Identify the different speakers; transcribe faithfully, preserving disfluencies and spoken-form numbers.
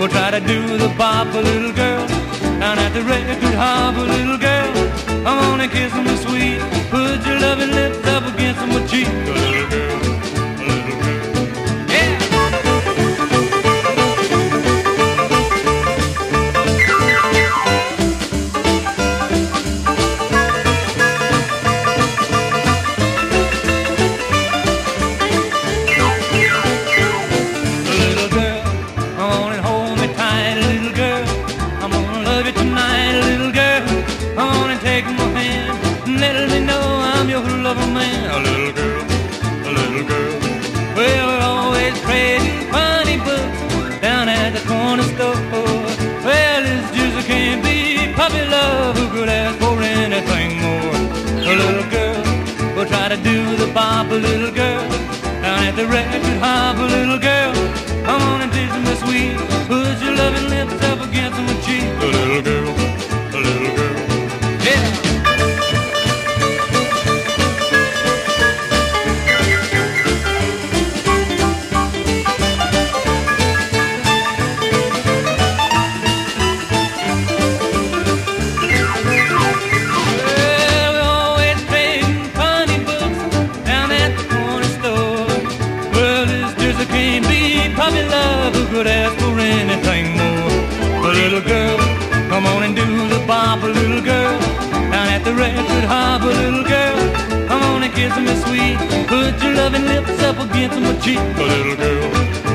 Speaker 1: Well, try to do the bop, a little girl, down at the record hop, a little girl. Come on and kiss me sweet. Put your loving lips up against my cheek, a little girl, a little girl. Yeah. Little girl, come on and hold me tight, little girl. I'm gonna love you tonight, little girl. Come on and take my hand and let me know I'm your lover man, a little girl, a little girl. Well, we're always trading funny books down at the corner store. Well, it's just I can't be puppy love who could ask for anything more. A little girl, we'll try to do the bop, a little girl, down at the record hop, a little girl. Come on and taste me sweet. Put your loving lips up against my cheek, a little girl, a little girl. Yeah. Puppy love who could ask for anything more. A little girl, come on and do the bop, a little girl, down at the record hop, a little girl. Come on and kiss me sweet. Put your loving lips up against my cheek, a little girl.